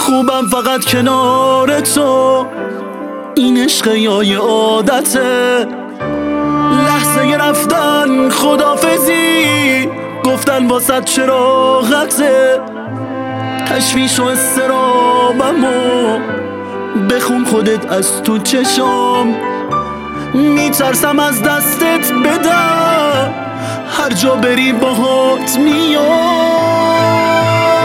خوبم فقط کنار تو، این عشق یا یه عادته. لحظه رفتن خدافزی، گفتن واسه چراغته. تشویش و استرابمو بخون خودت از تو چشام. میترسم از دستت بدم، هر جا بری باهات میام.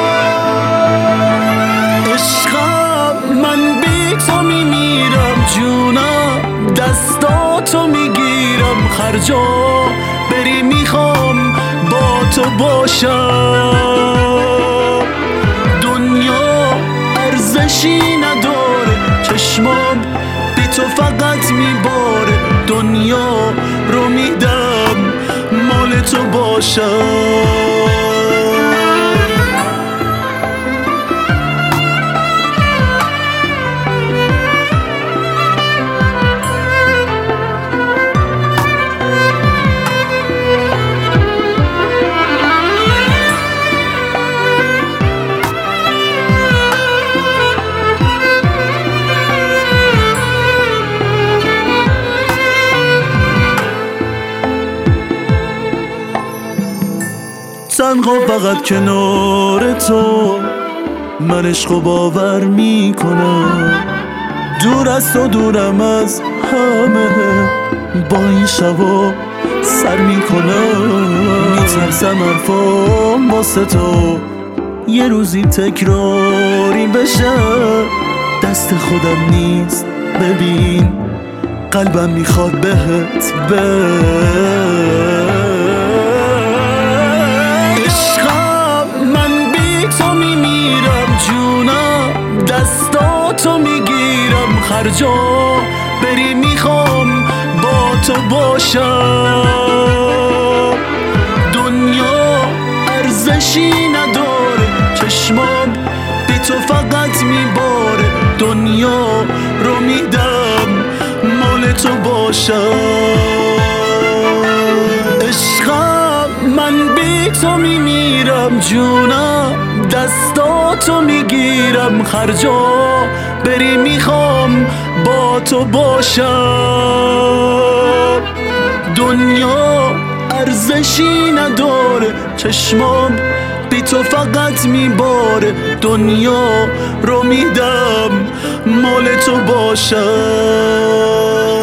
عشقم من بی تو میمیرم، جونم دستاتو میگیرم. هر جا بری میخوام با تو باشم. دنیا ارزشی نداره، چشمام بی تو فقط میباره. دنیا رو میدم مال تو باشم. تنها فقط کنار تو، من عشقو باور میکنم. دور از تو دورم از همه، با این شبا سر میکنم. میترسم حرفام واسه تو یه روزی تکراری بشه. دست خودم نیست ببین، قلبم میخواد بهت دستاتو میگیرم. هر جا بری میخوام با تو باشم. دنیا ارزشی نداره، چشمام بی تو فقط میباره. دنیا رو میدم مال تو باشم. عشقم من بی تو میمیرم، جونم دستاتو میگیرم. هر جا بری میخوام با تو باشم. دنیا ارزشی نداره، چشمام بی تو فقط میباره. دنیا رو میدم مال تو باشم.